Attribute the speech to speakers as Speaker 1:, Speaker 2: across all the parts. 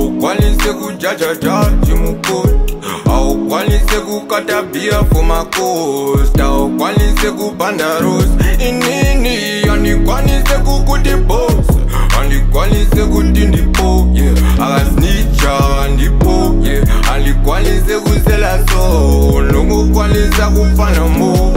Speaker 1: awukwanise kujajaja chimukoni, awukwanise kukata beer for makosta, awukwanise kupanda rose. Inini andikwanise kukuti boss, andikwanise kuti ndipo akasnicha ndipo andikwanise kusela so nokukwanisa kufana mo.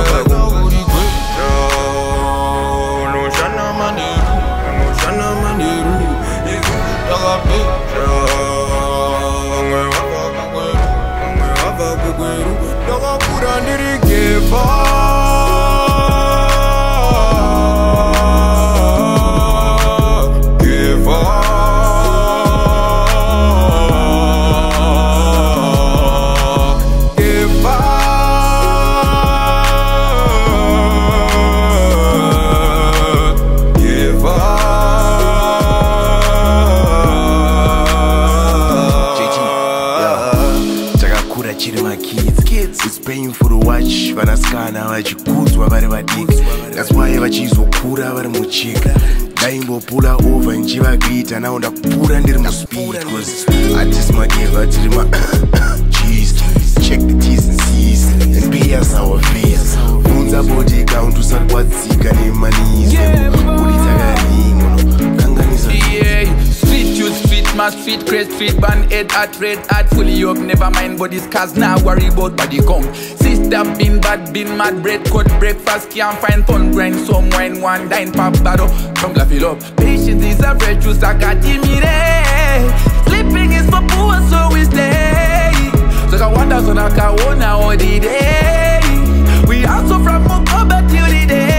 Speaker 2: It's painful to watch vanasikana vachikudzwa vari vadiki. That's why vachizokura vari muchika. Ndaimbopula over nchivakuita nawo ndakupura ndiri muspeed, cause atisi madeva tiri ma cheese. Check the T's and C's and pay us our fees. Unza body count usati kwadzika nemanisi ulitakaringo kanganisa.
Speaker 3: Street youth street mass street crest street band head at red hat fully up. Never mind bodies cause now worry about body count. Sister been bad been mad bread cut breakfast can't find fun grind some wine one dine pop bottle tumbler fill up. Patience is a virtue sakatimire. Sleeping is for poor so we stay. So I wonder so I can wanna all the day. We also from Mokoba till the day.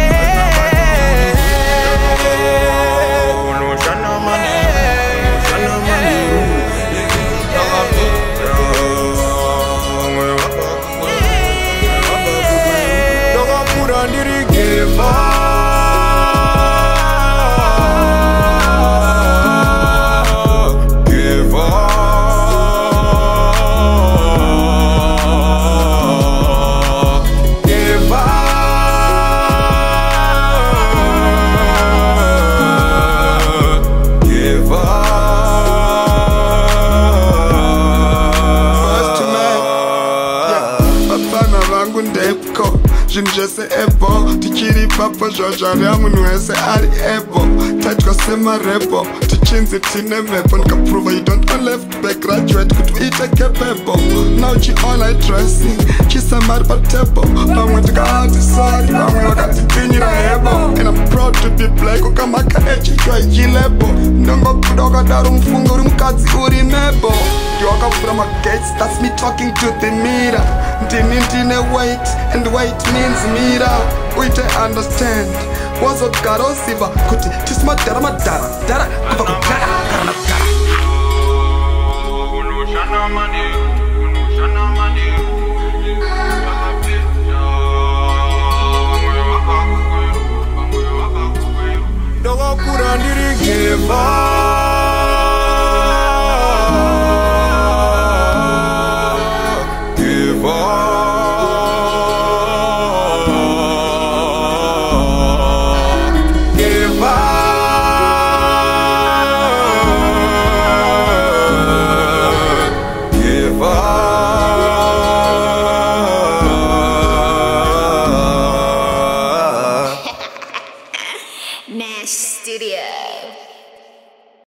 Speaker 4: Zvinhu zvese ebo tichiri ipapo zvazvaria munhu wese ari ebo taitwa semarepo tichinzi tine mhepo ndikaprova you don't only have to be graduate kuti uite capable. Now chiona dressing chisamari patable vamwe tikati sorry vamwe vakatipinyira hebo. And I'm proud to be black ukamaka echitwa yilebo ndongokuda wakadaro mufungo uri mukadzi uri nebo. Ndiwakavhura magates that's me talking to the mirror. Ndine weight and weight means mirror. Uite understand wazogara uziva kuti tisimadhara madhara dhara kubva